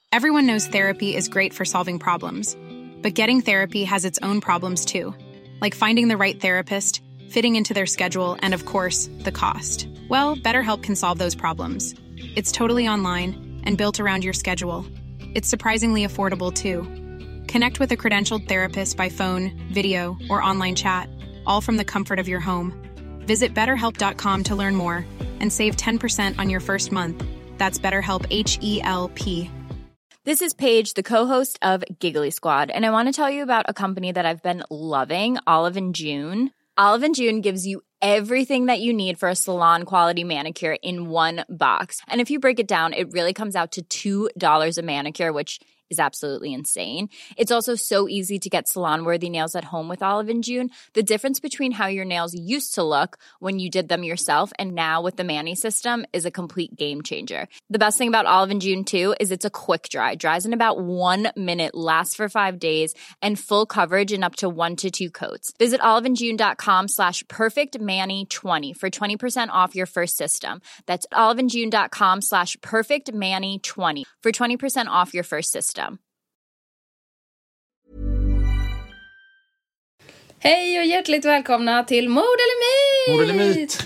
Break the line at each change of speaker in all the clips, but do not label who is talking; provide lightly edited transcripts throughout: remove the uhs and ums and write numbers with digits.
Everyone knows therapy is great for solving problems. But getting therapy has its own problems too. Like finding the right therapist, fitting into their schedule, and of course, the cost. Well, BetterHelp can solve those problems. It's totally online and built around your schedule. It's surprisingly affordable too. Connect with a credentialed therapist by phone, video, or online chat, all from the comfort of your home. Visit BetterHelp.com to learn more and save 10% on your first month. That's BetterHelp, H-E-L-P.
This is Paige, the co-host of Giggly Squad, and I want to tell you about a company that I've been loving, Olive & June. Olive & June gives you everything that you need for a salon-quality manicure in one box. And if you break it down, it really comes out to $2 a manicure, which is absolutely insane. It's also so easy to get salon-worthy nails at home with Olive & June. The difference between how your nails used to look when you did them yourself and now with the Mani system is a complete game changer. The best thing about Olive & June, too, is it's a quick dry. Dries in about 1 minute, lasts for 5 days, and full coverage in up to 1 to 2 coats. Visit oliveandjune.com/perfectmani20 for 20% off your first system. That's oliveandjune.com/perfectmani20 for 20% off your first system.
Hej och hjärtligt välkomna till Mord eller Myt!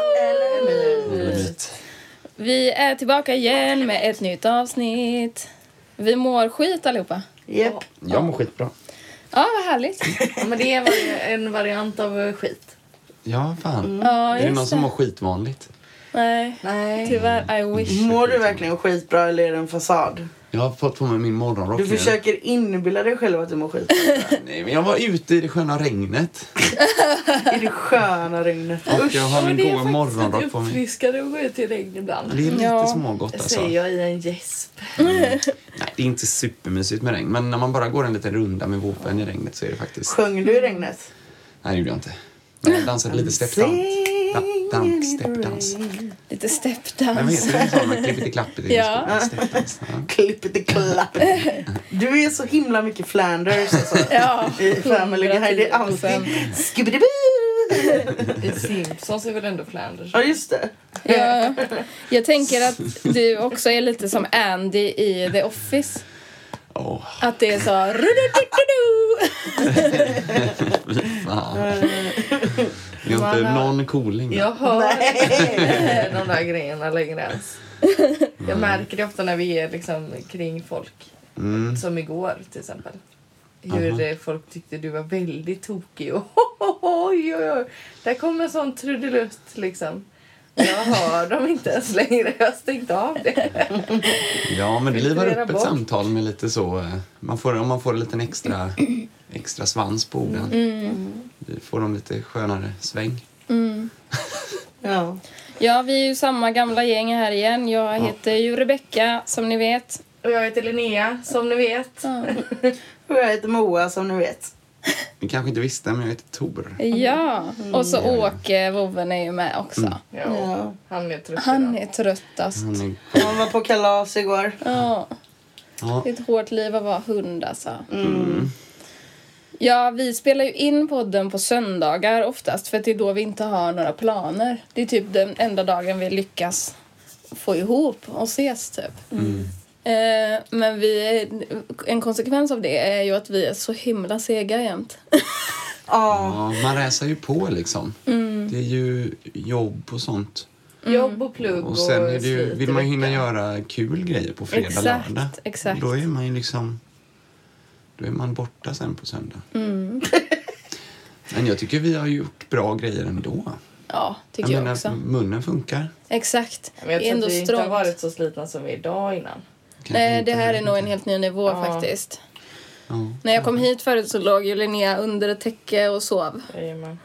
Vi är tillbaka igen med ett nytt avsnitt. Vi mår skit allihopa.
Yep. Jag mår skitbra.
Ja, vad härligt.
Ja, men det är en variant av skit.
Ja, fan.
Ja,
är det någon som mår skitvanligt?
Nej, tyvärr, I wish.
Mår du verkligen skitbra eller är det en fasad?
Jag har fått på mig min morgonrock.
Du försöker inbilla dig själv att du mår skitbra.
Nej, men jag var ute i det sköna regnet.
I det sköna regnet.
Och jag har min goda morgonrock på mig.
Det är uppfriskande att gå ut i regn ibland.
Det är lite smågott alltså.
Säger jag i en gäsp.
Nej, det är inte supermysigt med regn. Men när man bara går en liten runda med våpen i regnet så är det faktiskt...
Sjöng du i regnet?
Nej, det gjorde jag inte. Men jag dansade lite steppdans. Steppdans.
Lite steppdans.
Men vad heter det? Sån klippity-klappity.
Ja.
Steppdans.
Klippity-klapp. Du är så himla mycket Flanders alltså.
Ja.
I Family Guy. Det är alltid skibidi-boo.
I Simpsons är väl ändå Flanders.
Ja, just det.
Ja. Jag tänker att du också är lite som Andy i The Office. Att det är så...
Jag har inte någon cooling.
Jag hör de där grejerna längre ens. Jag märker det ofta när vi är liksom kring folk. Som igår till exempel. Hur folk tyckte du var väldigt tokig. Oj. Där kommer en sån trudelutt liksom. Jag hör dem inte ens längre. Jag har stängt av det.
Ja, men det livar upp ett samtal med lite så... om man får en liten extra svans på orden. Vi får dem lite skönare sväng.
Ja, vi är ju samma gamla gäng här igen. Jag heter ju Rebecca, som ni vet.
Och jag heter Linnea, som ni vet.
Och jag heter Moa, som ni vet.
Ni kanske inte visste, men jag heter Tor.
Ja, och så Åke, vovven är ju med också.
Ja. Han är trött.
Han är tröttast.
Han var på kalas igår.
Ja. Det är ett hårt liv att vara hund alltså. Ja, vi spelar ju in podden på söndagar oftast. För att det är då vi inte har några planer. Det är typ den enda dagen vi lyckas få ihop och ses typ. Men en konsekvens av det är ju att vi är så himla sega jämt.
Ja, man reser ju på liksom. Det är ju jobb och sånt.
Jobb och plugg
och sen är det ju, vill man hinna göra kul grejer på fredag, lördag.
Exakt.
Då är man ju liksom... Då är man borta sen på söndag. Men jag tycker vi har gjort bra grejer ändå.
Ja, tycker jag också.
Munnen funkar.
Exakt.
Men jag tror att vi inte har varit så slitna som vi är idag innan.
Nej, det här är nog en helt ny nivå faktiskt.
Ja.
När jag kom hit förut så låg ju Linnea under ett täcke och sov.
Jajamän.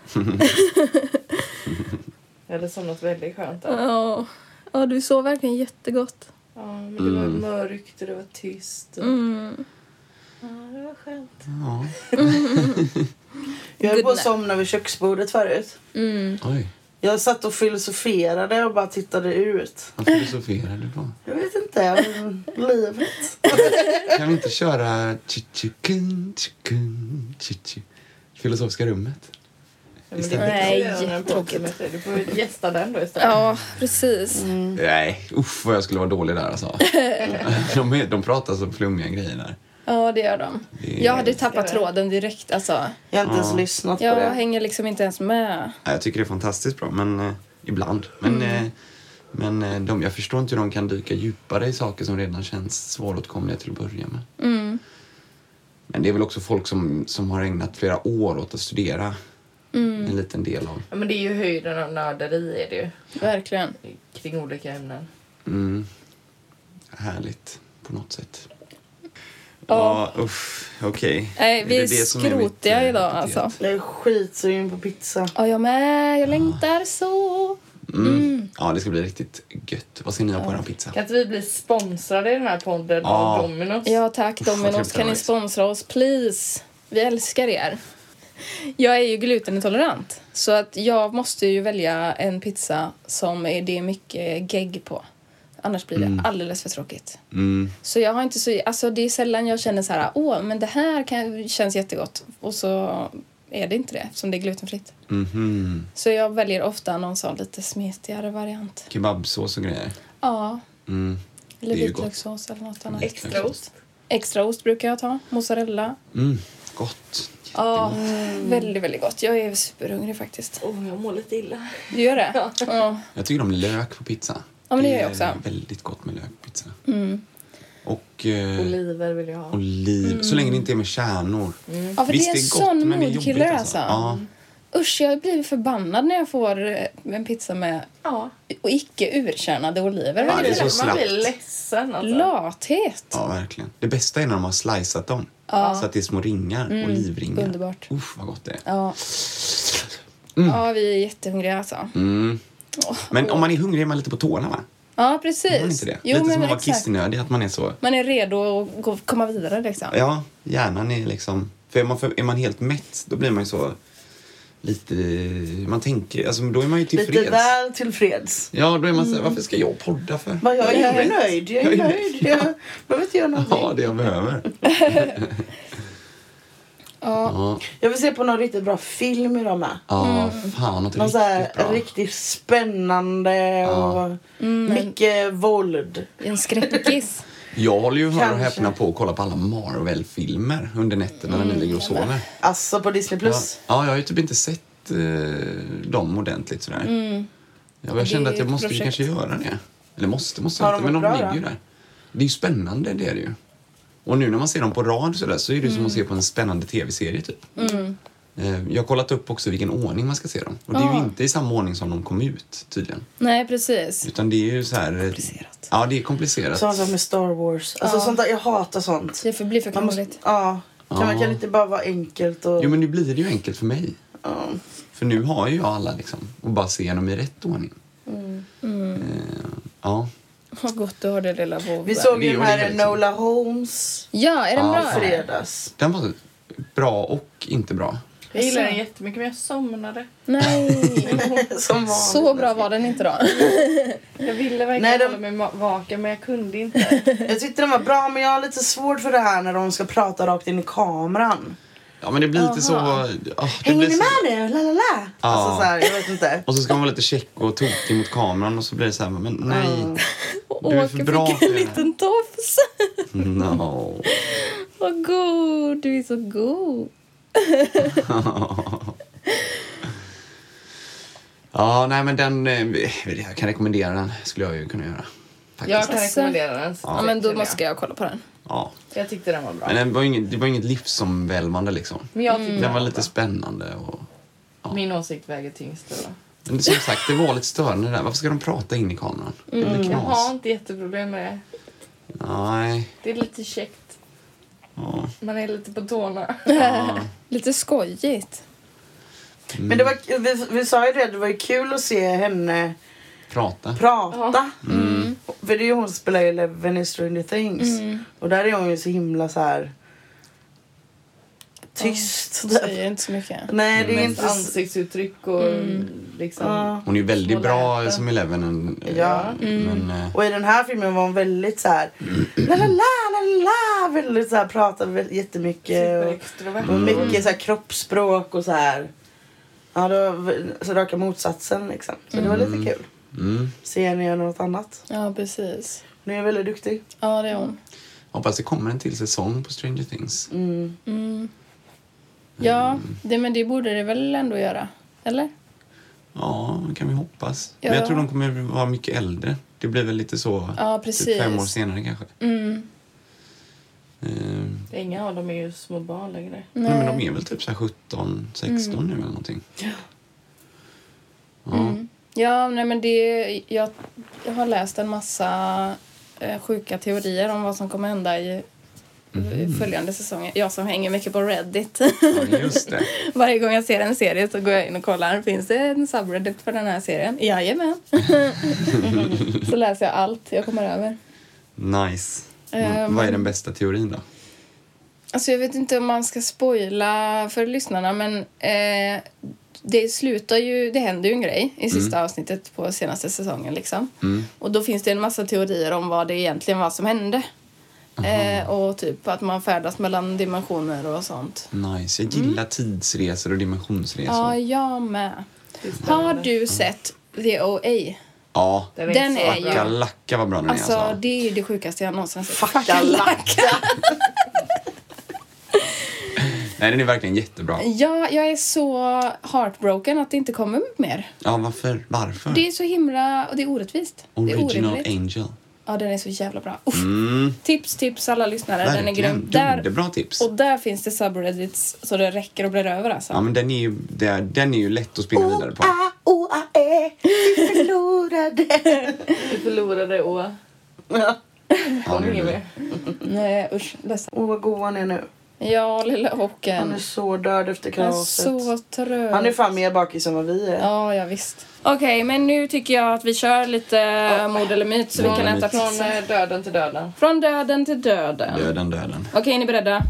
Eller som något väldigt skönt.
Ja, du sov verkligen jättegott.
Ja, men det var mörkt och det var tyst. Och... Ja, det var skönt.
Ja.
Jag höll på att somna vid köksbordet förut.
Oj.
Jag satt och filosoferade och bara tittade ut.
Vad filosoferade du på?
Jag vet inte, livet.
Kan vi inte köra filosofiska rummet?
Nej, tråkigt.
Du får gästa den då istället.
Ja, precis.
Nej, uff vad jag skulle vara dålig där alltså. De pratar så flummiga grejer där.
Ja, det gör de. Jag hade tappat tråden direkt. Alltså.
Jag har inte ens lyssnat på
Jag
det.
hänger liksom inte ens med.
Jag tycker det är fantastiskt bra, men ibland. Men jag förstår inte hur de kan dyka djupare i saker som redan känns svåråtkomliga till att börja med. Men det är väl också folk som har ägnat flera år åt att studera en liten del av.
Ja, men det är ju höjden av nörderi är det ju.
Verkligen.
Kring olika ämnen.
Härligt på något sätt.
Ja.
Okej.
Nej, vi är
det som är
skrotiga
mitt,
idag alltså.
Jag är skitsugen på pizza.
Ja, jag med. Jag längtar så.
Ja, det ska bli riktigt gött. Vad ska ni ha på er pizza?
Kan inte vi bli sponsrade i den här podden av Domino's?
Ja, tack
vad
Domino's.
trevligt
Kan ni
det
sponsra oss, please? Vi älskar er. Jag är ju glutenintolerant. Så att jag måste ju välja en pizza som det är mycket gegg på. Annars blir det alldeles för tråkigt. Så jag har inte så... Alltså det är sällan jag känner så här... men det här känns jättegott. Och så är det inte det, som det är glutenfritt. Så jag väljer ofta någon sån lite smetigare variant.
Kebabsås och grejer.
Ja. Eller
Det är ju
vitlökssås eller något annat.
Extra ost.
Extra ost brukar jag ta. Mozzarella.
Gott.
Ja, väldigt, väldigt gott. Jag är superhungrig faktiskt.
Jag mår lite illa.
Du gör det? Ja.
Jag tycker om lök på pizza.
Ja, men det gör jag också.
är väldigt gott med lök på pizza. Och
Oliver vill jag ha.
oliv. Så länge det inte är med kärnor.
Ja, för
Visst,
det är en
gott,
sån
men det är
moodkiller
jobbigt,
alltså.
Ja.
Usch, jag blir förbannad när jag får en pizza med och icke urkärnade oliver.
Ja, det är så
Man
slappt.
blir ledsen alltså.
Lathet.
Ja, verkligen. Det bästa är när de har sliceat dem. Så att det är små ringar, olivringar.
Underbart.
Uff, vad gott det är.
Ja. Ja, vi är jättehungriga alltså.
Men om man är hungrig är man lite på tårna, va?
Ja, precis.
Är man inte det?
Jo,
lite
men
som att vara
exakt.
kissnödig, att man är så...
Man är redo att komma vidare liksom.
Ja, hjärnan är liksom... För är man helt mätt, då blir man ju så... Lite... Man tänker... Alltså, då är man ju tillfreds.
Lite väl tillfreds.
Ja, då är man så här, varför ska jag podda för?
Men jag är
rätt.
nöjd. Jag är nöjd. Jag behöver inte göra någonting.
Ja, det jag behöver. Ja.
Jag vill se på någon riktigt bra film idag med.
Ja, fan, något
Någon så här
riktigt bra.
riktigt spännande och mycket våld.
En skräckis.
Jag håller ju hör och
Kanske.
häpna på att kolla på alla Marvel-filmer under nätterna när ni ligger och sover.
Alltså på Disney+. Plus.
Ja, jag har ju typ inte sett dem ordentligt sådär. Jag kände
Det
att
är
jag måste
ett
ju
projekt.
kanske göra det. Eller måste
Har
inte,
de
men
varit
de
bra
ligger ju
då?
där. Det är ju spännande, det är det ju. Och nu när man ser dem på rad så är det som att se på en spännande tv-serie typ. Jag har kollat upp också vilken ordning man ska se dem. Och det är ju inte i samma ordning som de kom ut tydligen.
Nej, precis.
Utan det är ju så här...
Komplicerat.
Ja, det är komplicerat.
Samma sak med Star Wars. Alltså sånt där, jag hatar sånt.
Det får bli för
Man måste,
krångligt.
kan det inte bara vara enkelt och...
Jo, men nu blir det ju enkelt för mig. För nu har ju jag alla liksom. Och bara se dem i rätt ordning. Ja.
Vad gott du har det lilla vovve.
Vi såg
Det
ju
är
den här
det liksom.
Nola Holmes
Ja, är den bra?
fredags.
Den var bra och inte bra.
Jag gillar den jättemycket men jag somnade.
Nej.
Som vanligt.
Så bra var den inte då.
Jag ville verkligen
Nej,
hålla mig vaken men jag kunde inte.
Jag tyckte den var bra, men jag har lite svårt för det här när de ska prata rakt in i kameran.
Ja, men det blir lite så... det
Hänger
blir
ni
så
med nu? La la la. Alltså så här, jag vet inte.
och så ska man vara lite check och tokig mot kameran och så blir det så här, men nej.
Och
Du är för
Åke
bra
fick
för
en
det.
liten tofs.
No.
Vad god. Du är så god.
Ja, nej men den... Jag kan rekommendera den. Skulle jag ju kunna göra. Faktiskt.
Jag kan rekommendera den.
Ja, men då måste jag kolla på den.
Ja.
Jag tyckte den var bra.
Men det var inget livsomvälvande liksom.
Men jag tyckte
Den var lite
bra.
spännande och...
Min åsikt väger tyngst då.
Men som sagt, det var lite störande där. Varför ska de prata in i kameran? Det blir
Jag har
knas.
inte jätteproblem med det.
Nej.
Det är lite käckt.
Ja.
Man är lite på tårna.
Lite skojigt.
Men det var, vi sa ju det var ju kul att se henne
Prata.
prata. För det är ju hon som spelar Eleven i Stranger Things. Och där är hon ju så himla så här tyst.
Säger inte så mycket.
Nej, det är
Mest
inte...
ansiktsuttryck och liksom...
Hon är ju väldigt
Små
bra
läten.
som Eleven.
Ja.
Men,
Och i den här filmen var hon väldigt så här la la la la la, väldigt så här, pratade jättemycket och
Superextrovert.
mycket så här kroppsspråk och så här. Ja, det var så raka motsatsen liksom. Så det var lite kul. Se henne göra något annat.
Ja, precis.
Nu är jag väldigt duktig.
Ja, det är hon.
Hoppas det kommer en till säsong på Stranger Things.
Ja, men det borde det väl ändå göra. Eller?
Ja, det kan vi hoppas.
Ja.
Men jag tror de kommer vara mycket äldre. Det blir väl lite så.
Ja, precis.
Typ 5 år senare kanske.
Inga av dem är ju små barn längre.
Nej, men de är väl typ så här 17, 16 nu eller någonting. Ja.
Ja, nej men jag har läst en massa sjuka teorier om vad som kommer hända i följande säsonger. Jag som hänger mycket på Reddit.
Ja, just det.
Varje gång jag ser en serie så går jag in och kollar. Finns det en subreddit för den här serien? Jajamän. Så läser jag allt jag kommer över.
Nice. Vad är den bästa teorin då?
Alltså jag vet inte om man ska spoila för lyssnarna, men det händer ju en grej i sista avsnittet på senaste säsongen liksom. Och då finns det en massa teorier om vad det egentligen var som hände. Och typ att man färdas mellan dimensioner och sånt.
Nice. Jag gillar tidsresor och dimensionsresor.
Ja, jag med. Har du sett The OA?
Ja,
Den är ju...
Lacka vad bra den är alltså.
Det är ju det sjukaste jag någonsin sett.
Lacka.
Nej, den är verkligen jättebra.
Ja, jag är så heartbroken att det inte kommer mer.
Ja, varför?
Det är så himla... Och det är orättvist.
Original
det är orimligt.
Angel.
Ja, den är så jävla bra. Tips alla lyssnare.
Verkligen.
Den är grym.
Jättebra tips.
Och där finns det subreddits så det räcker och blir över alltså.
Ja, men den är ju lätt att spinna vidare på.
Vi förlorade och...
Ja.
Kom inget mer.
Nej, usch. Ledsen.
Vad god han är nu.
Ja, lilla Håkan.
Han är så död efter
Han är
kalaset.
så trött.
Han är fan mer bakis än vad vi är.
Ja, visst. Okej, men nu tycker jag att vi kör lite mord eller myt så vi kan äta
Från döden till döden.
Från döden till döden.
Döden.
Okej, är ni beredda?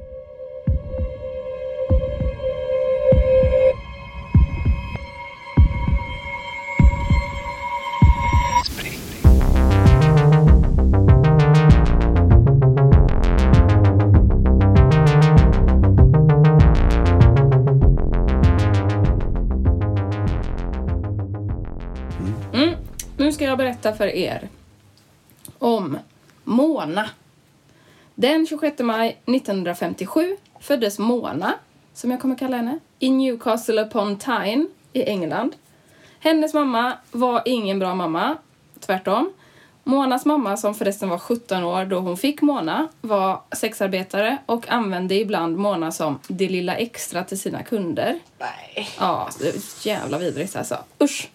Nu ska jag berätta för er om Mona. Den 26 maj 1957 föddes Mona, som jag kommer kalla henne, i Newcastle upon Tyne i England. Hennes mamma var ingen bra mamma, tvärtom. Monas mamma, som förresten var 17 år då hon fick Mona, var sexarbetare och använde ibland Mona som det lilla extra till sina kunder.
Nej.
Ja, det är jävla vidrigt alltså. Usch.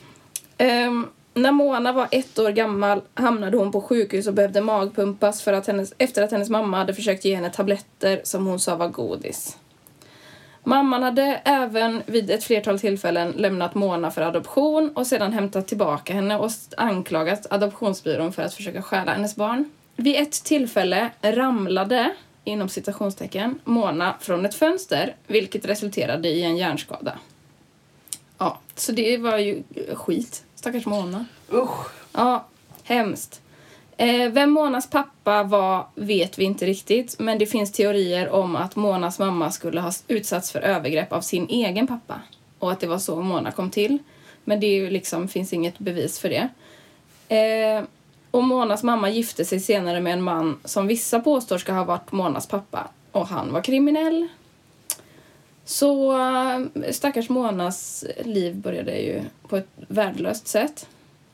När Mona var 1 år gammal hamnade hon på sjukhus och behövde magpumpas efter att hennes mamma hade försökt ge henne tabletter som hon sa var godis. Mamman hade även vid ett flertal tillfällen lämnat Mona för adoption och sedan hämtat tillbaka henne och anklagat adoptionsbyrån för att försöka stjäla hennes barn. Vid ett tillfälle ramlade, inom citationstecken, Mona från ett fönster, vilket resulterade i en hjärnskada. Ja, så det var ju skit. Stackars Mona.
Usch.
Ja, hemskt. Vem Monas pappa var vet vi inte riktigt. Men det finns teorier om att Monas mamma skulle ha utsatts för övergrepp av sin egen pappa. Och att det var så Mona kom till. Men det är ju liksom, finns inget bevis för det. Och Monas mamma gifte sig senare med en man som vissa påstår ska ha varit Monas pappa. Och han var kriminell. Så stackars Monas liv började ju på ett värdelöst sätt.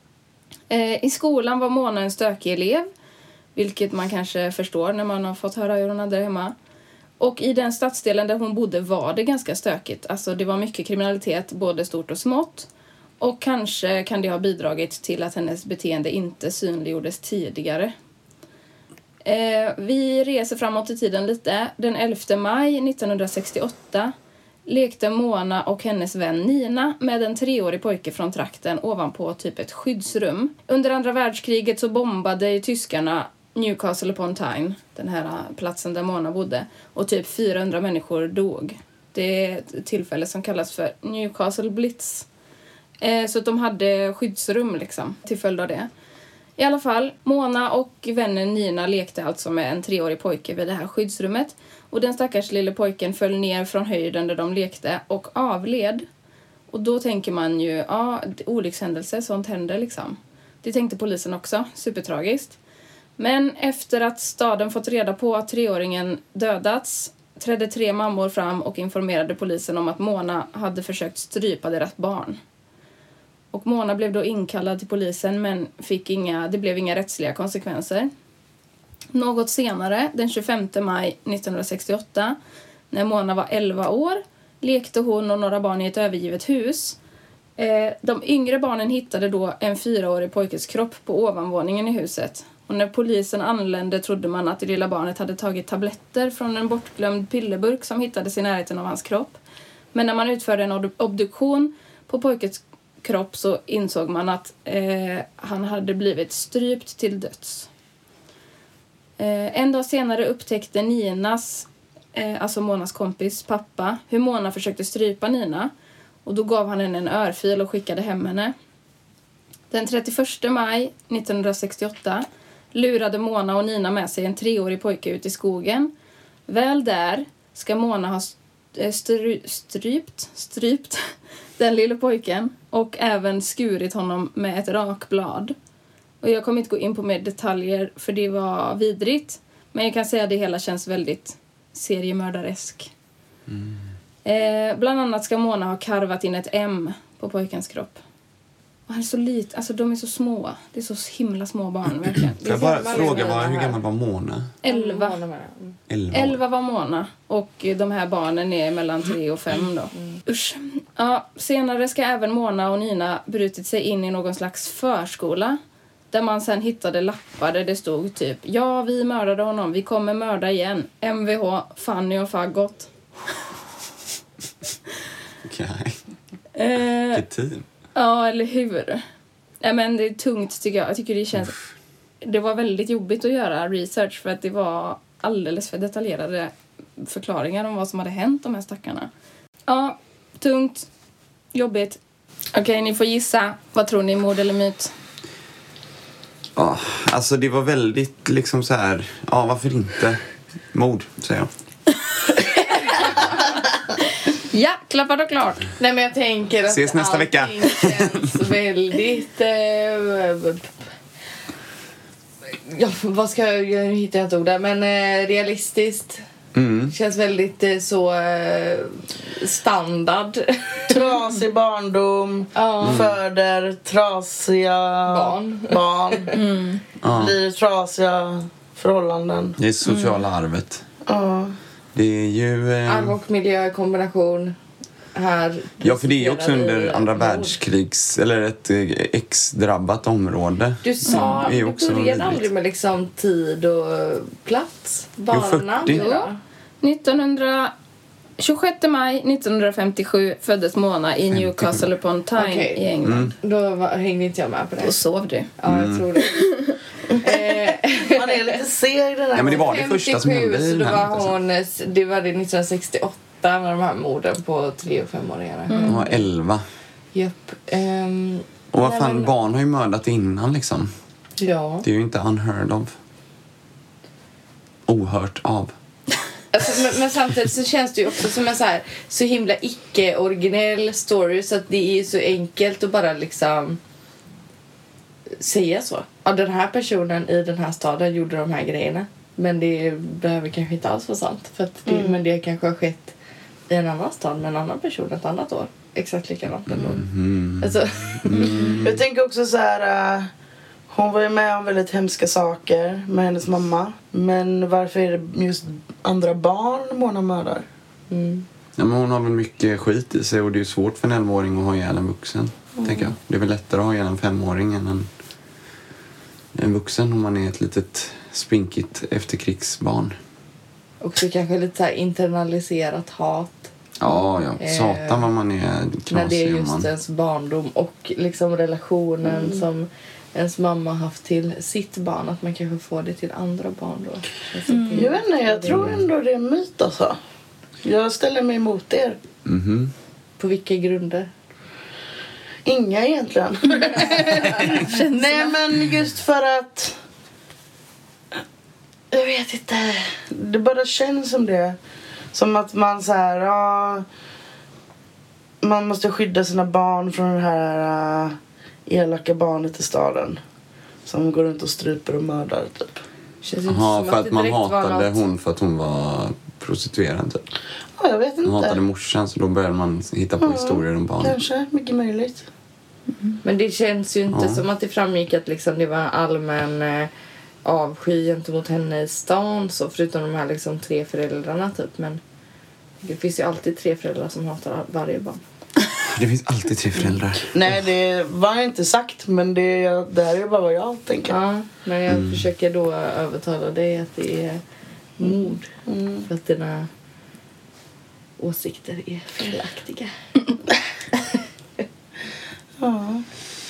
I skolan var Mona en stökig elev, vilket man kanske förstår när man har fått höra hur hon hade det hemma. Och i den stadsdelen där hon bodde var det ganska stökigt. Alltså det var mycket kriminalitet, både stort och smått. Och kanske kan det ha bidragit till att hennes beteende inte synliggjordes tidigare. Vi reser framåt i tiden lite. Den 11 maj 1968 lekte Mona och hennes vän Nina med en 3-årig pojke från trakten ovanpå typ ett skyddsrum. Under andra världskriget så bombade ju tyskarna Newcastle upon Tyne, den här platsen där Mona bodde, och typ 400 människor dog. Det är ett tillfälle som kallas för Newcastle Blitz. Så att de hade skyddsrum liksom till följd av det. I alla fall, Mona och vännen Nina lekte alltså med en 3-årig pojke vid det här skyddsrummet. Och den stackars lille pojken föll ner från höjden där de lekte och avled. Och då tänker man ju, olyckshändelse, sånt händer liksom. Det tänkte polisen också, supertragiskt. Men efter att staden fått reda på att 3-åringen dödats trädde 3 mammor fram och informerade polisen om att Mona hade försökt strypa deras barn. Och Mona blev då inkallad till polisen men det blev inga rättsliga konsekvenser. Något senare, den 25 maj 1968, när Mona var 11 år, lekte hon och några barn i ett övergivet hus. De yngre barnen hittade då en 4-årig pojkes kropp på ovanvåningen i huset. Och när polisen anlände trodde man att det lilla barnet hade tagit tabletter från en bortglömd pillerburk som hittades i närheten av hans kropp. Men när man utförde en obduktion på pojkens kropp så insåg man att han hade blivit strypt till döds. En dag senare upptäckte Ninas, alltså Monas kompis pappa, hur Mona försökte strypa Nina. Och då gav han henne en örfil och skickade hem henne. Den 31 maj 1968 lurade Mona och Nina med sig en 3-årig pojke ut i skogen. Väl där ska Mona ha strypt den lilla pojken och även skurit honom med ett rakblad. Och jag kommer inte gå in på mer detaljer för det var vidrigt. Men jag kan säga att det hela känns väldigt seriemördaresk. Bland annat ska Mona ha karvat in ett M på pojkens kropp. Och han är så lite, alltså de är så små. Det är så himla små barn verkligen.
Jag bara fråga, hur gammal var Mona?
11. 11 var Mona. Och de här barnen är mellan 3 och 5 då. Usch. Ja, senare ska även Mona och Nina brutit sig in i någon slags förskola. Där man sen hittade lappar där det stod typ: ja, vi mördade honom, vi kommer mörda igen. MVH, Fanny och Faggot.
Okej. Vilket team.
Ja, eller hur? Ja, men det är tungt tycker jag. Jag tycker det känns... Det var väldigt jobbigt att göra research för att det var alldeles för detaljerade förklaringar om vad som hade hänt de här stackarna. Ja, tungt. Jobbigt. Okej, ni får gissa. Vad tror ni, mord eller myt?
Ja, alltså det var väldigt liksom så här. Ja, varför inte? Mord, säger jag.
Ja, klappat och klart.
Nej, men jag tänker att
ses nästa vecka.
Känns väldigt vad ska jag hitta ett ord där, men realistiskt. Känns väldigt så standard.
Trasig barndom, föder trasiga barn. Blir trasiga förhållanden.
Det är sociala arvet. Det är ju...
Arv och miljö-kombination här.
Ja, för det är också under andra världskrigs... Eller ett ex-drabbat område.
Du sa,
du
började aldrig med liksom tid och plats. Barnarna.
40.
26 maj 1957 föddes Mona i Newcastle upon Tyne i England.
Då hängde inte jag med på det.
Då sov du.
Ja, jag tror det.
Man är lite seg den här.
Ja, men det var det första som hände i den här.
Det var det 1968 med de här morden på 3- och 5-åringarna.
Hon var 11.
Japp.
Och vad fan, barn har ju mördat innan liksom.
Ja.
Det är ju inte unheard of. Ohört av.
Alltså, men samtidigt så känns det ju också som en så himla icke-originell story, så att det är så enkelt att bara liksom säga så. Ja, den här personen i den här staden gjorde de här grejerna. Men det behöver kanske inte alls vara sant. För att men det kanske har skett i en annan stad med en annan person ett annat år. Exakt likadant ändå. Alltså.
Jag tänker också så här... hon var ju med om väldigt hemska saker med hennes mamma. Men varför är det just andra barn Mona mördar?
Ja, men hon har väl mycket skit i sig och det är ju svårt för en 11-åring att ha ihjäl en vuxen, tänker jag. Det är väl lättare att ha ihjäl en 5-åring än en vuxen om man är ett litet spinkigt efterkrigsbarn.
Också kanske lite så här internaliserat hat.
Ja. Satan vad man är knasig.
När det är just ens barndom och liksom relationen som ens mamma haft till sitt barn. Att man kanske får det till andra barn då.
Jag vet inte, jag tror ändå det är en myt alltså. Jag ställer mig emot er.
På vilka grunder?
Inga egentligen. Nej, men just för att... Jag vet inte. Det bara känns som det. Som att man så här... man måste skydda sina barn från det här elaka barnet i staden. Som går runt och stryper och mördar typ.
Jaha, för att man hatade hon för att hon var prostituerad typ.
Ja, jag vet inte.
Man hatade morsan, så då började man hitta på historier om barn.
Kanske, mycket möjligt.
Men det känns ju inte som att det framgick att liksom det var allmän avsky gentemot henne i stan, så förutom de här liksom 3 föräldrarna typ. Men det finns ju alltid 3 föräldrar som hatar varje barn.
Det finns alltid 3 föräldrar.
Nej, det var inte sagt, men det här är bara vad jag tänker.
Ja, men jag försöker då övertala dig att det är mord. För att dina åsikter är felaktiga.
Ja.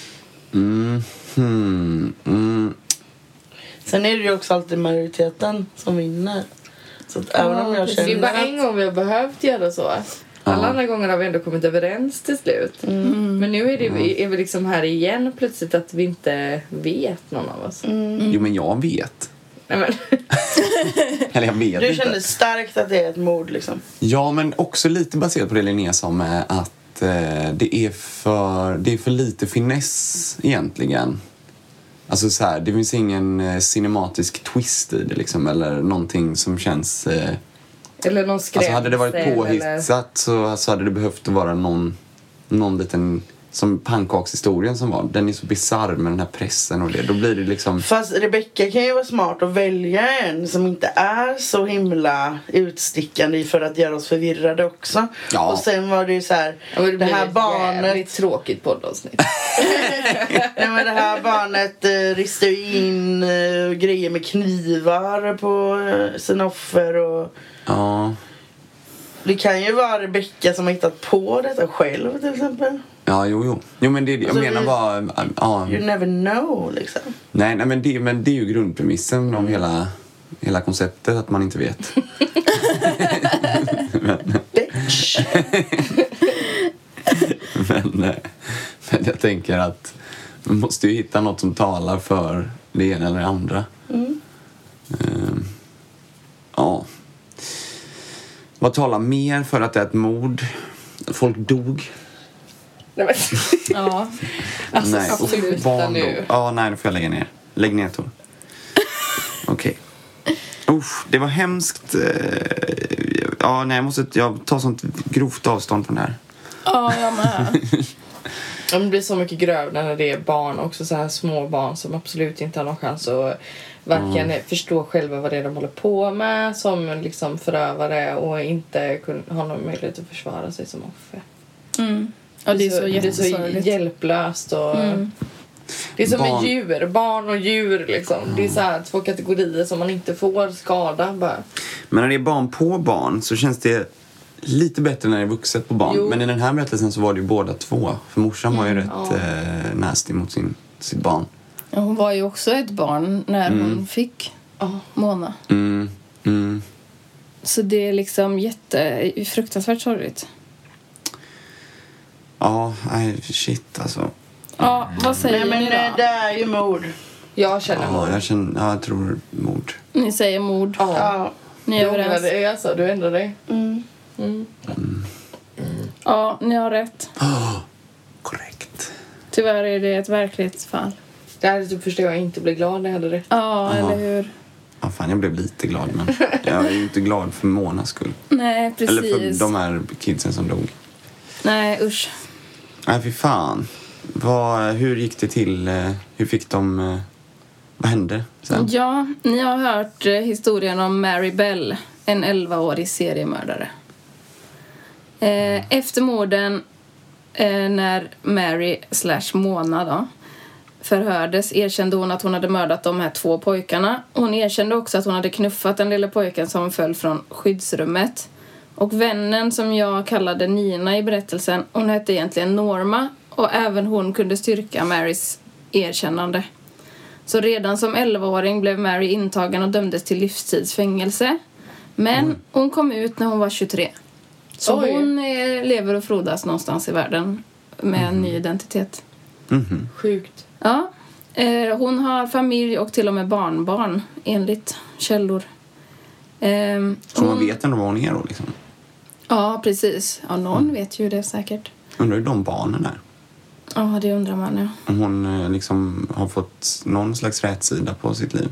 Sen är det ju också alltid majoriteten som vinner. Så att även om jag känner...
Det är bara en gång vi har behövt göra så. Alla andra gånger har vi ändå kommit överens till slut. Men nu är vi liksom här igen plötsligt att vi inte vet någon av oss.
Jo, men jag vet.
Nej, men.
Eller jag vet
Du
inte.
känner starkt att det är ett mord liksom.
Ja, men också lite baserat på det Linnea sa med att det är för lite finess egentligen. Alltså så här, det finns ingen cinematisk twist i det liksom, eller någonting som känns...
Eller någon skrämsel.
Alltså hade det varit påhittat så hade det behövt vara någon liten... Som pannkakshistorien som var. Den är så bizarr med den här pressen och det. Då blir det liksom...
Fast Rebecca kan ju vara smart att välja en som inte är så himla utstickande för att göra oss förvirrade också.
Ja.
Och sen var det ju så här...
Ja, det
här barnet...
Det är ett tråkigt poddavsnitt.
Nej, men det här barnet ristar ju in grejer med knivar på sina offer och...
Ja.
Det kan ju vara Rebecca som har hittat på detta själv till exempel.
Ja, jo. Jo, men det, jag
Alltså,
menar bara... Ja.
You never know, liksom.
Nej, men det är ju grundpremissen om hela konceptet, att man inte vet.
Bitch.
men jag tänker att man måste ju hitta något som talar för det ena eller det andra. Ja. Vad talar mer för att det är ett mord? Folk dog.
Ja.
Alltså,
Nej,
absolut
barn
nu.
dog. Ja, nej, då får jag lägga ner. Lägg ner, Tor. Okej. Det var hemskt. Ja, nej, jag tar sånt grovt avstånd från det här.
Ja, jag med.
Ja, det blir så mycket grövre när det är barn, också så här små barn som absolut inte har någon chans att varken förstå själva vad det är de håller på med som liksom förövare och inte ha någon möjlighet att försvara sig som offer.
Ja, det är så
det är
jättesorgligt.
så hjälplöst och det är som med djur, barn och djur liksom. Det är så här 2 kategorier som man inte får skada bara.
Men när det är barn på barn så känns det lite bättre när det är vuxet på barn.
Jo.
Men i den här berättelsen så var det ju båda 2. För morsan var ju rätt nasty mot sitt barn.
Ja, hon var ju också ett barn när hon fick Mona. Så det är liksom fruktansvärt sorgligt.
Ja, shit alltså.
Ja, vad säger
Nej, men
ni då?
det är ju mord.
Jag känner mord.
Jag tror mord.
Ni säger mord.
Ja.
Ni är överens.
Det är alltså, du ändrar dig.
Ja, ni har rätt.
Korrekt.
Tyvärr är det ett verkligt fall.
Det här typ förstår jag inte blir glad när jag hade rätt.
Ja, eller hur?
Ja, fan, jag blev lite glad, men jag är ju inte glad för Monas skull.
Nej, precis.
Eller för de här kidsen som dog.
Nej, usch.
Nej, fy fan. Hur gick det till? Hur fick de... Vad hände sen?
Ja, ni har hört historien om Mary Bell, en 11-årig seriemördare. Efter morden, när Mary/Mona då förhördes, erkände hon att hon hade mördat de här 2 pojkarna. Hon erkände också att hon hade knuffat den lilla pojken som föll från skyddsrummet. Och vännen som jag kallade Nina i berättelsen, hon hette egentligen Norma, och även hon kunde styrka Marys erkännande. Så redan som 11-åring blev Mary intagen och dömdes till livstidsfängelse. Men hon kom ut när hon var 23. Så hon lever och frodas någonstans i världen med en ny identitet.
Sjukt.
Ja, hon har familj och till och med barnbarn enligt källor.
Så man vet ändå vad hon är då liksom?
Ja, precis. Ja, någon vet ju det säkert.
Undrar hur de barnen är.
Ja, det undrar man, ja.
Om hon liksom har fått någon slags rätsida på sitt liv.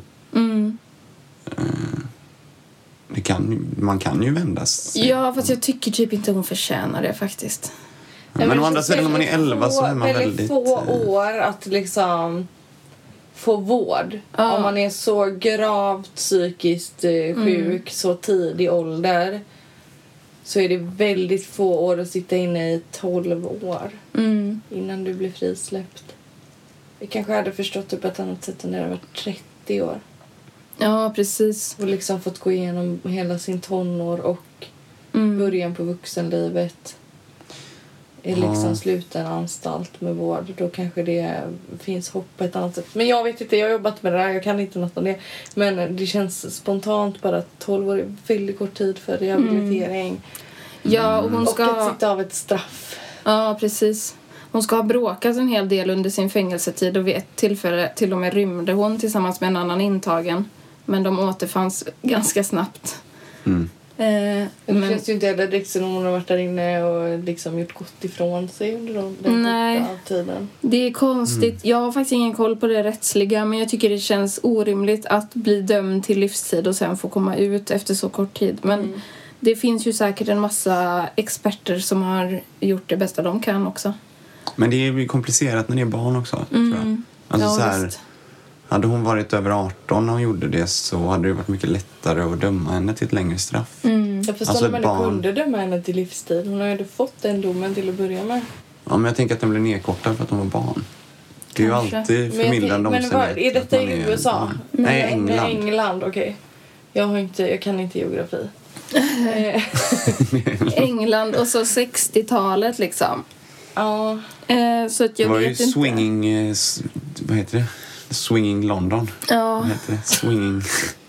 Man kan ju vändas.
Ja, fast jag tycker typ inte hon förtjänar det faktiskt.
Men å andra sidan, om man är 11 så är man väldigt
få år att liksom få vård. Om man är så gravt psykiskt sjuk så tidig ålder, så är det väldigt få år att sitta inne i 12 år innan du blir frisläppt. Jag kanske hade förstått det på ett annat sätt än när jag var 30 år.
Ja, precis.
Och liksom fått gå igenom hela sin tonår och början på vuxenlivet. I liksom sluten anstalt med vård. Då kanske det finns hopp på ett annat sätt. Men jag vet inte, jag har jobbat med det där. Jag kan inte något om det. Men det känns spontant bara att 12 år är väldigt kort tid för rehabilitering.
Ja, och hon ska...
Och att sitta av ett straff.
Ja, precis. Hon ska ha bråkat en hel del under sin fängelsetid. Och vid ett tillfälle till och med rymde hon tillsammans med en annan intagen. Men de återfanns ganska snabbt.
Det känns ju inte heller direkt som hon har varit där inne och liksom gjort gott ifrån sig under den korta tiden. Det är konstigt.
Jag har faktiskt ingen koll på det rättsliga, men jag tycker det känns orimligt att bli dömd till livstid och sen få komma ut efter så kort tid. Men det finns ju säkert en massa experter som har gjort det bästa de kan också.
Men det är ju komplicerat när det är barn också, tror jag. Alltså så här, hade hon varit över 18 när hon gjorde det, så hade det varit mycket lättare att döma henne till ett längre straff.
Jag förstår att man kunde döma henne till livstid. Hon hade fått den domen till att börja med.
Ja, men jag tänker att den blev nedkortad för att hon var barn. Det är ju alltid förmildrande omständigheter.
Men är detta i USA?
Nej, England.
England, okej. Jag kan inte geografi.
England och så 60-talet liksom.
Ja.
Så att jag
det var
vet
ju
inte.
Swinging, vad heter det? Swinging London.
Ja.
Vad heter det? Swinging.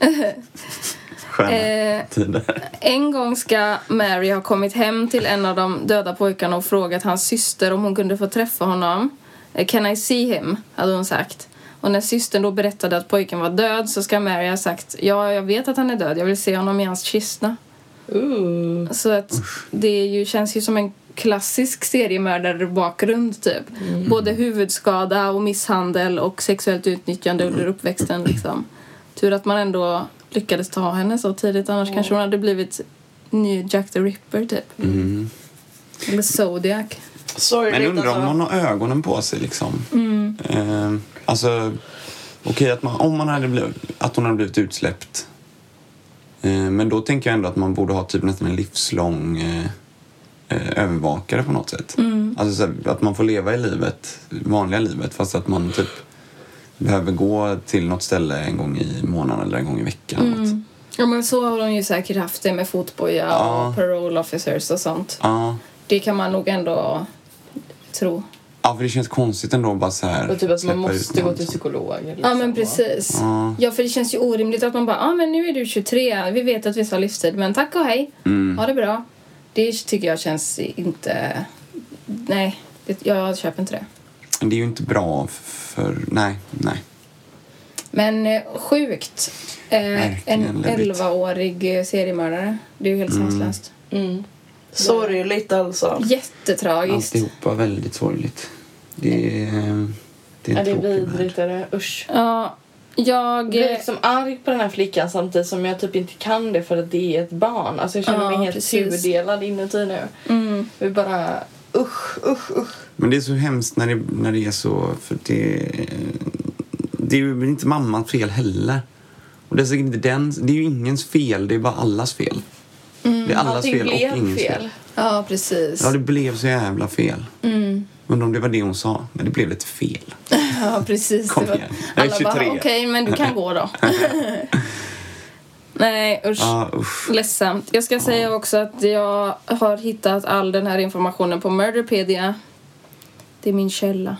Sköna tider.
En gång ska Mary ha kommit hem till en av de döda pojkarna och frågat hans syster om hon kunde få träffa honom. Can I see him? Hade hon sagt. Och när systern då berättade att pojken var död, så ska Mary ha sagt: ja, jag vet att han är död. Jag vill se honom i hans kista. Så att det känns ju som en klassisk seriemördarbakgrund typ. Både huvudskada och misshandel och sexuellt utnyttjande under uppväxten liksom. Tur att man ändå lyckades ta henne så tidigt, annars kanske hon hade blivit ny Jack the Ripper typ. Eller Zodiac.
Men undrar om man har ögonen på sig liksom. Alltså okej, att om man att hon hade blivit utsläppt. Men då tänker jag ändå att man borde ha typ nästan en livslång övervakare på något sätt. Alltså så att man får leva i livet, vanliga livet, fast att man typ behöver gå till något ställe en gång i månaden eller en gång i veckan.
Ja, men så har de ju säkert haft det med fotboja och parole officers och sånt. Det kan man nog ändå tro.
Ja, för det känns konstigt ändå bara så här.
Och typ att man måste gå till psykolog. Liksom.
Ja, men precis. Ja, för det känns ju orimligt att man bara, men nu är du 23. Vi vet att vi har livstid, men tack och hej. Ha det bra. Det tycker jag känns inte... Nej, jag köper inte det.
Det är ju inte bra för... Nej.
Men sjukt. En 11-årig seriemördare. Det är ju helt sanslöst.
Sorgligt alltså.
Jättetragiskt.
Alltihop var väldigt sorgligt. Det är
det är vidrigt, är det. Usch.
Ja, jag
blir liksom arg på den här flickan samtidigt som jag typ inte kan det för att det är ett barn. Alltså jag känner mig helt tudelad inuti nu. Vi bara usch.
Men det är så hemskt när det är så, för det är ju inte mammans fel heller. Och det är säkert inte det är ju ingens fel, det är bara allas fel. Det är allas fel och ingens fel.
Ja, precis.
Ja, det blev så jävla fel. Men om det var det hon sa, men det blev lite fel.
Ja, precis.
Kom igen. Jag är 23.
Alla bara, okej, men du kan gå då. Nej, usch. Ledsamt. Jag ska säga också att jag har hittat all den här informationen på Murderpedia. Det är min källa.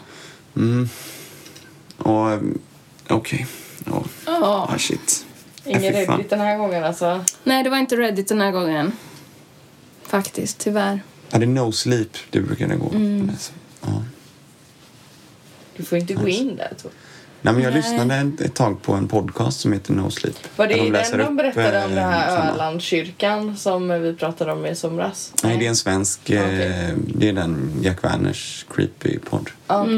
Och okej. Shit.
Ingen Reddit den här gången alltså.
Nej, det var inte Reddit den här gången. Faktiskt, tyvärr.
Ja, det är No Sleep. Det brukar det gå.
Du får inte gå in där, tror jag.
Nej, men jag lyssnade ett tag på en podcast som heter No Sleep.
Var det
där
den de berättade om den här
samma.
Ölandskyrkan som vi pratade om i somras?
Nej, det är en svensk. Det är den Jack Werners Creepy-podd.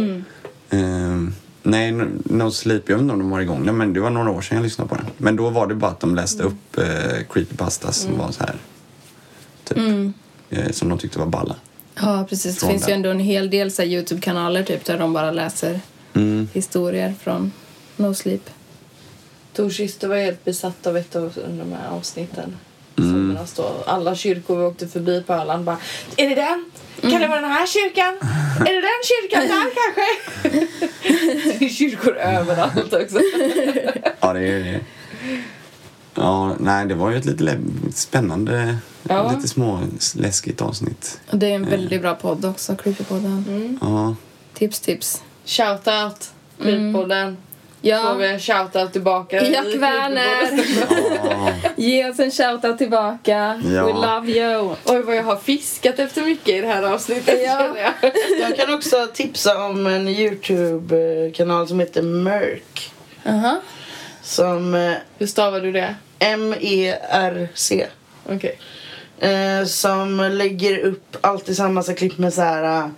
Nej, No Sleep, jag vet inte om de var igång den, men det var några år sedan jag lyssnade på den. Men då var det bara att de läste upp creepypastas som var så här typ, som de tyckte var balla.
Ja, precis. Det finns ju ändå en hel del så här YouTube-kanaler typ, där de bara läser historier från No Sleep.
Tors syster var helt besatt av ett av de här avsnitten. Somras då. Alla kyrkor vi åkte förbi på Öland bara, är det den? Kan det vara den här kyrkan? Är det den kyrkan där kanske? Det är kyrkor överallt också.
Ja, det är det. Ja, nej, det var ju ett lite spännande, lite små läskigt avsnitt.
Och det är en väldigt bra podd också, Creepypodden.
Ja.
Tips.
Shoutout, Creepypodden.
Ja.
Får vi en shoutout tillbaka?
Jack Werner. Ge oss en shoutout tillbaka.
Ja.
We love you.
Oj, vad jag har fiskat efter mycket i det här avsnittet.
Ja.
Jag kan också tipsa om en YouTube-kanal som heter Merc. Som
Hur stavar du det?
MERC.
Okej.
Som lägger upp alltid samma massa klipp med så här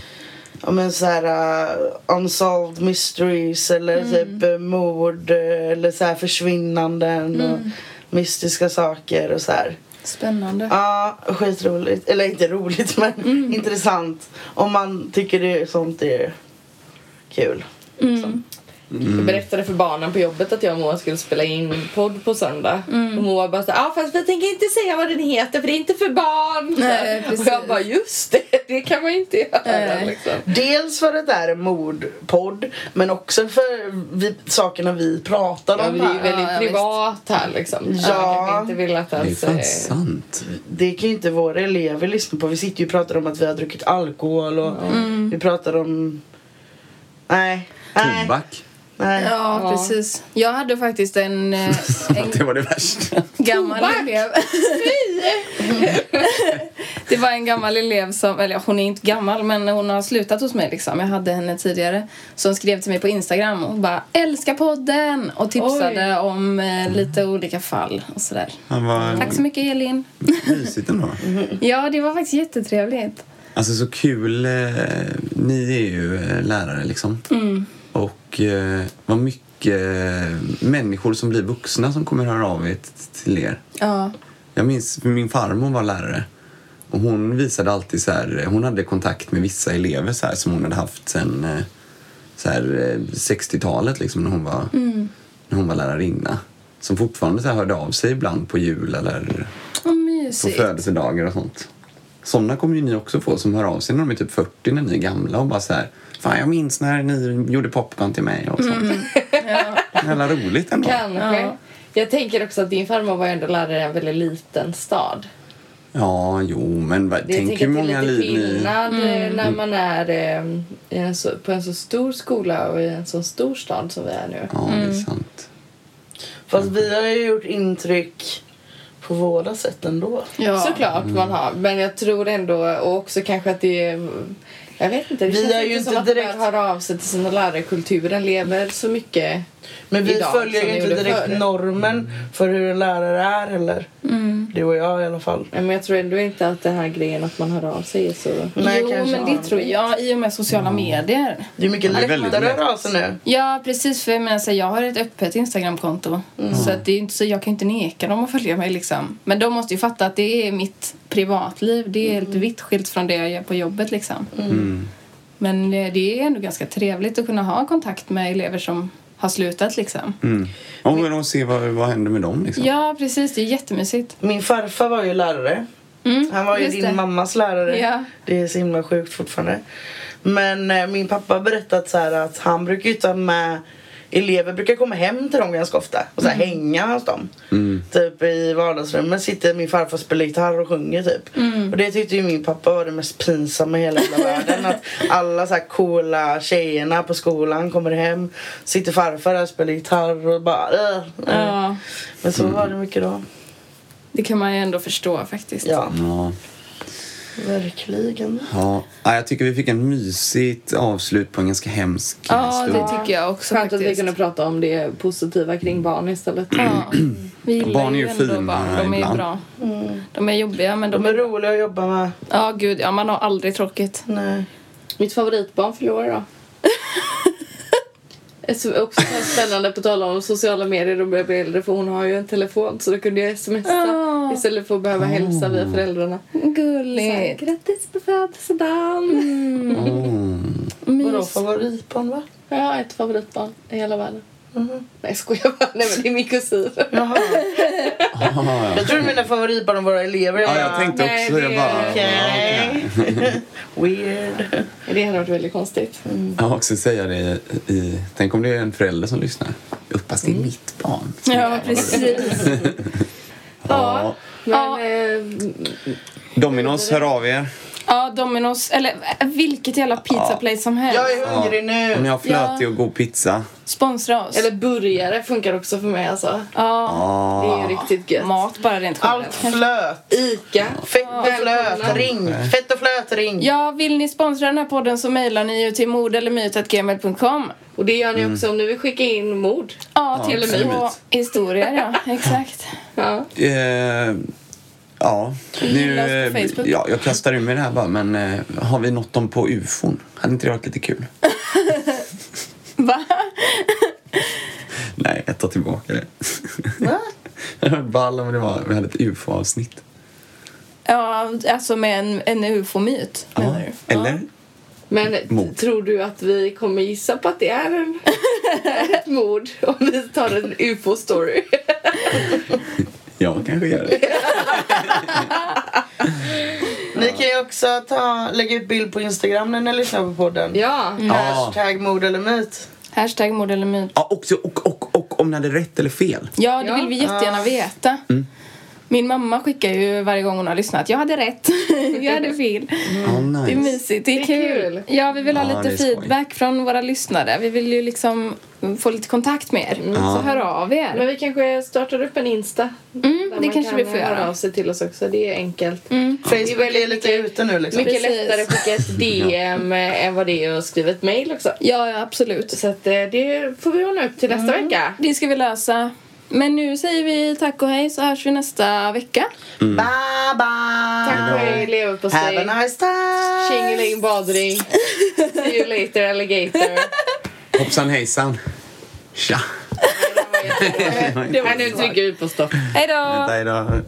unsolved mysteries eller typ mord eller så här försvinnanden och mystiska saker och så här.
Spännande.
Ja, skitroligt. Eller inte roligt, men intressant. Om man tycker det sånt är kul.
Jag berättade för barnen på jobbet att jag och Moa skulle spela in podd på söndag. Och Moa bara så, fast vi tänker inte säga vad den heter för det är inte för barn.
Nej,
och jag bara, just det kan man inte göra. Liksom.
Dels för att det är en mordpodd, men också för sakerna vi pratar om
Det är ju
här.
väldigt privat här liksom.
Ja.
Jag inte vill att
Det är
ens,
fan sant.
Det kan ju inte våra elever lyssna på. Vi sitter ju och pratar om att vi har druckit alkohol och vi pratar om... Nej.
Tobak.
Nej.
Ja, precis. Jag hade faktiskt en
Det var det värsta.
gammal elev. Det var en gammal elev som, eller hon är inte gammal, men hon har slutat hos mig liksom. Jag hade henne tidigare. Som skrev till mig på Instagram och bara, älskar podden! Och tipsade om lite olika fall och sådär. Tack så mycket, Elin.
Mysigt ändå.
Ja, det var faktiskt jättetrevligt.
Alltså så kul. Ni är ju lärare liksom. Och vad mycket människor som blir vuxna som kommer höra av er till er.
Ja.
Jag minns, min farmor var lärare. Och hon visade alltid så här, hon hade kontakt med vissa elever så här, som hon hade haft sen så här 60-talet liksom när hon var lärarinna. Som fortfarande så här hörde av sig ibland på jul eller på födelsedagar och sånt. Sådana kommer ju ni också få som hör av sig när de är typ 40 när ni är gamla och bara så här, fan jag minns när ni gjorde popcorn till mig och sånt. Jävla roligt ändå.
Kanske.
Ja.
Jag tänker också att din farmor var ändå lärare i en väldigt liten stad.
Ja, jo, men tänk hur många liv ni...
skillnad när man är på en så stor skola och i en så stor stad som vi är nu.
Ja, det är sant.
Fast vi har ju gjort intryck på våra sätt ändå.
Ja.
Såklart man har. Men jag tror ändå, och också kanske att det är... Jag vet inte, det
Vi
känns
är ju
inte
inte
som att
direkt-
man hör av sig till sina lärare. Kulturen lever så mycket.
Men vi
idag
följer
som
ju
ni
inte
gjorde
direkt
förr.
normen för hur en lärare är heller. Du och jag i alla fall.
Men jag tror ändå inte att den här grejen att man hör av sig är så...
Nej,
Jo,
kanske
men det
har.
tror jag i och med sociala medier.
Det är mycket
Ja, det är väldigt
lättare att
lätt.
höra av sig nu.
Ja, precis. För jag menar, så jag har ett öppet Instagramkonto. Så att det är inte så, jag kan inte neka dem att följa mig liksom. Men de måste ju fatta att det är mitt privatliv. Det är helt vitt skilt från det jag gör på jobbet liksom. Men det är ändå ganska trevligt att kunna ha kontakt med elever som har slutat liksom.
Och då se vad händer med dem liksom.
Ja, precis. Det är jättemysigt.
Min farfar var ju lärare. Han var ju
just
din
det.
mammas lärare.
Ja.
Det är så himla sjukt fortfarande. Men min pappa har berättat så här att han brukar ju ta med... Elever brukar komma hem till dem ganska ofta och så här hänga hos dem. Typ i vardagsrummet sitter min farfar och spelar gitarr och sjunger typ. Och det tyckte ju min pappa var det mest pinsamma i hela världen. Att alla så här coola tjejerna på skolan kommer hem, sitter farfar där och spelar gitarr och bara...
Ja,
Men så var det mycket då.
det kan man ju ändå förstå faktiskt.
Ja.
Ja.
Verkligen.
Ja, jag tycker vi fick en mysigt avslut på en ganska hemsk
Ja,
stund.
det tycker jag också
Skönt att vi
faktiskt.
kunde prata om det positiva kring barn istället.
Ja, vi gillar
Barn är ju
ändå
fina
barn. De är ju
ibland.
bra. De är jobbiga, men
De är roliga att jobba med.
Ja, gud, ja, man har aldrig tråkigt.
Nej.
Mitt favoritbarn förlorar då. Det är också så spännande på tal om sociala medier och börjar bli äldre, för hon har ju en telefon så då kunde jag smsa istället för att behöva hälsa via föräldrarna.
Gulligt.
Grattis på födelsedagen!
Vadå favoritbarn va?
Jag har ett favoritbarn i hela världen. Nej, jag skojar bara. Nej, men det är min kusin.
Jaha. Jag tror mina favoritbarn var elever.
Ja, jag tänkte också
Nej,
jag bara...
Okej. Weird.
Det hade varit väldigt konstigt.
Jag har också säga det i... Tänk om det är en förälder som lyssnar. Uppast det är mitt barn.
Ja, precis.
Ja.
Men,
Dominos, hör av er.
Ja, Domino's, eller vilket jävla pizzaplace som helst.
Jag är hungrig nu.
Om ni har flötig och god pizza.
Sponsra oss.
eller burgare funkar också för mig alltså.
Ja,
Det är ju riktigt gött.
mat bara rent
Allt
generellt.
flöt.
Ica.
Fett och flöt. Ring. Fett och flöt ring.
Ja, vill ni sponsra den här podden så mejlar ni ju till modeellermyt@gmail.com.
Och det gör ni också om ni vill skicka in mord.
Ja, till
eller
två
myt.
historier, ja, exakt.
Ja.
Ja,
Gilla oss på Facebook.
ja, jag kastar ur mig det här bara, men har vi nått dem på UFOn? Hade inte det varit lite kul?
Va?
Nej, jag tar tillbaka det.
Va?
Jag hörde ball om det var, vi hade ett UFO-avsnitt.
Ja, alltså med en ufo-myt, menar du?
Eller?
Men
Mord.
tror du att vi kommer gissa på att det är ett mord om vi tar en UFO-story?
Jag kanske gör det.
Ni kan ju också lägga ut bild på Instagram när ni lyssnar på podden.
Ja.
Hashtag mord eller myt.
Hashtag modeellermyt.
Ja, också, och om ni hade rätt eller fel.
Ja, det vill vi jättegärna veta. Min mamma skickar ju varje gång hon har lyssnat. Jag hade rätt. Jag hade fel.
Nice.
Det är mysigt. Det är kul. Ja, vi vill ha
Ja, det
lite
är skoj.
feedback från våra lyssnare. Vi vill ju liksom få lite kontakt med er. Så hör av er.
Men vi kanske startar upp en Insta. Där
det
man
kanske vi får
höra
göra.
av sig till oss också. Det är enkelt.
Facebook är lite ute nu liksom.
Mycket
Precis.
lättare att skicka ett DM än vad det är att skriva ett mejl också.
Ja, absolut.
Så att det får vi ordna upp till nästa vecka.
Det ska vi lösa. Men nu säger vi tack och hej, så hörs vi nästa vecka.
Bye bye.
Tack och hej, leverpastej.
Have a nice time.
Tjingeling badring. See you later alligator.
Hoppsan hejsan. Tja.
Nej, nu trycker vi på stopp.
Hej då!
Vänta, hejdå.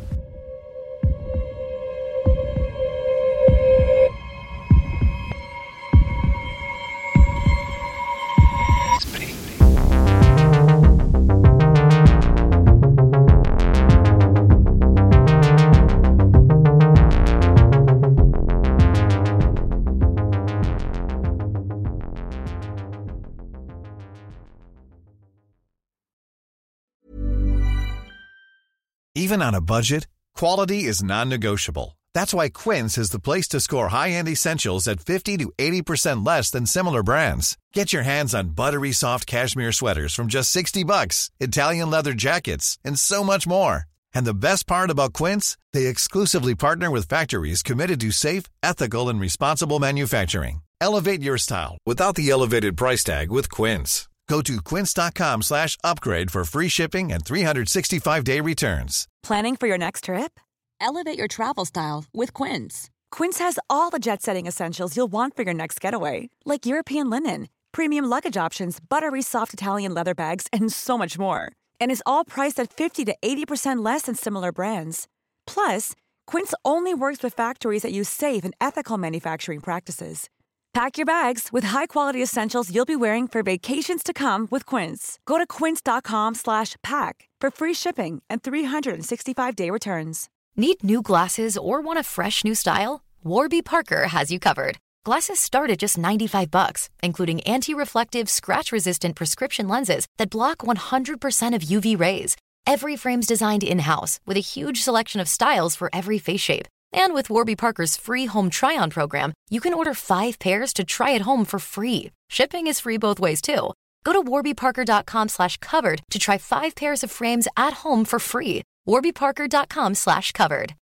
Even on a budget, quality is non-negotiable. That's why Quince is the place to score high-end essentials at 50 to 80% less than similar brands. Get your hands on buttery soft cashmere sweaters from just $60, Italian leather jackets, and so much more. And the best part about Quince, they exclusively partner with factories committed to safe, ethical, and responsible manufacturing. Elevate your style without the elevated price tag with Quince. Go to quince.com/upgrade for free shipping and 365-day returns.
Planning for your next trip? Elevate your travel style with Quince. Quince has all the jet-setting essentials you'll want for your next getaway, like European linen, premium luggage options, buttery soft Italian leather bags, and so much more. And is all priced at 50 to 80% less than similar brands. Plus, Quince only works with factories that use safe and ethical manufacturing practices. Pack your bags with high-quality essentials you'll be wearing for vacations to come with Quince. Go to quince.com/pack for free shipping and 365-day returns.
Need new glasses or want a fresh new style? Warby Parker has you covered. Glasses start at just $95, including anti-reflective, scratch-resistant prescription lenses that block 100% of UV rays. Every frame's designed in-house with a huge selection of styles for every face shape. And with Warby Parker's free home try-on program, you can order 5 pairs to try at home for free. Shipping is free both ways, too. Go to warbyparker.com/covered to try 5 pairs of frames at home for free. warbyparker.com/covered.